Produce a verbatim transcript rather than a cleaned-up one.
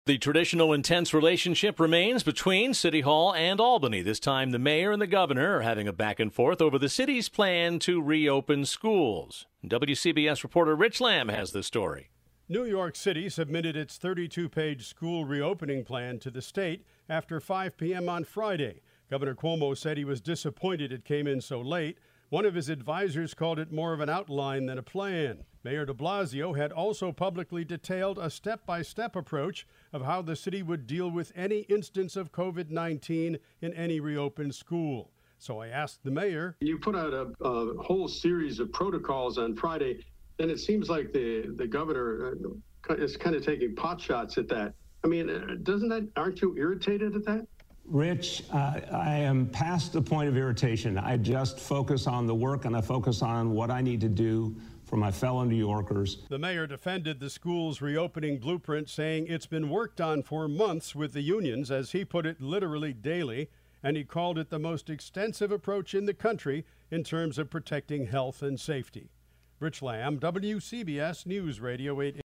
The traditional intense relationship remains between City Hall and Albany. This time, the mayor and the governor are having a back and forth over the city's plan to reopen schools. W C B S reporter Rich Lamb has the story. New York City submitted its thirty-two page school reopening plan to the state after five p.m. on Friday. Governor Cuomo said he was disappointed it came in so late. One of his advisors called it more of an outline than a plan. Mayor de Blasio had also publicly detailed a step-by-step approach of how the city would deal with any instance of covid nineteen in any reopened school. So I asked the mayor. You put out a, a whole series of protocols on Friday, and it seems like the, the governor is kind of taking pot shots at that. I mean, doesn't that, aren't you irritated at that? Rich, uh, I am past the point of irritation. I just focus on the work and I focus on what I need to do for my fellow New Yorkers. The mayor defended the school's reopening blueprint, saying it's been worked on for months with the unions, as he put it, literally daily, and he called it the most extensive approach in the country in terms of protecting health and safety. Rich Lamb, W C B S News Radio eight.